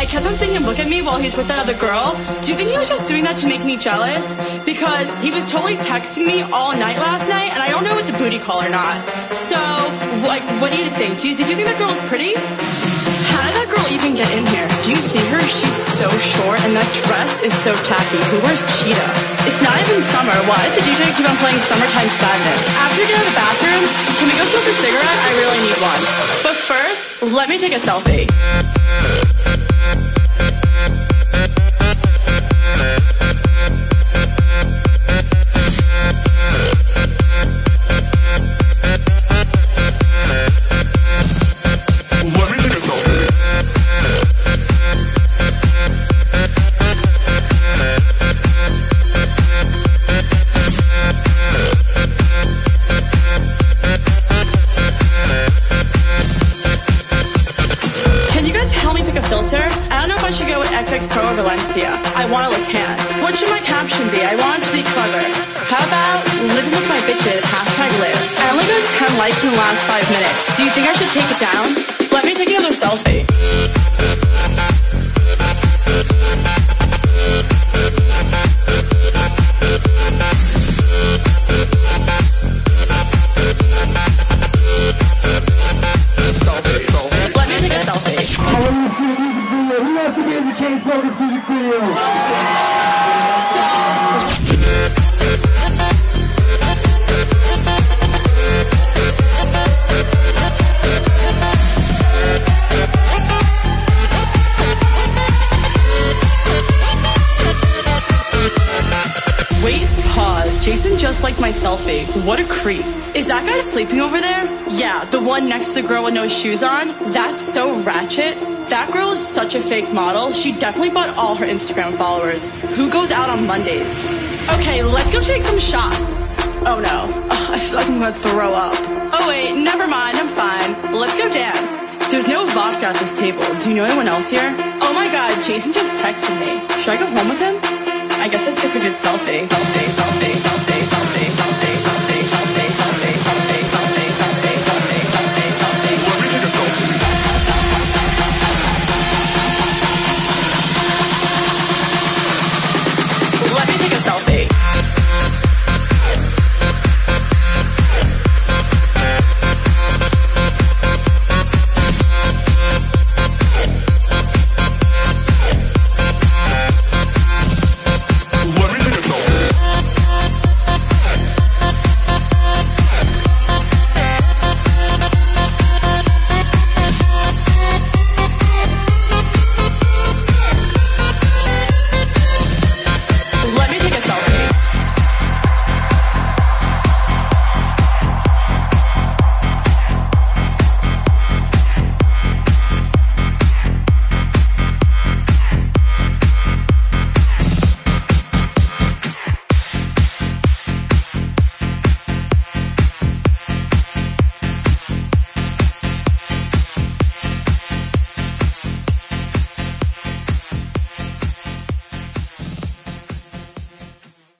kept on seeing him look at me while he's with that other girl. Do you think he was just doing that to make me jealous? Because he was totally texting me all night last night, and I don't know if it's a booty call or not. So, like, what do you think? Did you think that girl was pretty? How did that girl even get in here? Do you see her? She's so short, and that dress is so tacky. Who wears cheetah? It's not even summer. Why does the DJ keep on playing Summertime Sadness? After we get out of the bathroom, can we go smoke a cigarette? I really need one. But first, let me take a selfie. XX Pro or Valencia. I want to look tan. What should my caption be? I want it to be clever. How about living with my bitches, #live. I only got 10 likes in the last 5 minutes. Do you think I should take it down? Let me take another selfie. Let me take a selfie. I want to see a music video. Who wants to be in the Chainsmokers music video? Wait, pause. Jason just liked my selfie. What a creep. Is that guy sleeping over there? Yeah, the one next to the girl with no shoes on. That's so ratchet. That girl is such a fake model. She definitely bought all her Instagram followers. Who goes out on Mondays? Okay, let's go take some shots. Oh no. Ugh, I feel like I'm gonna throw up. Oh wait, never mind, I'm fine. Let's go dance. There's no vodka at this table. Do you know anyone else here? Oh my god, Jason just texted me. Should I go home with him? I guess I took a good selfie.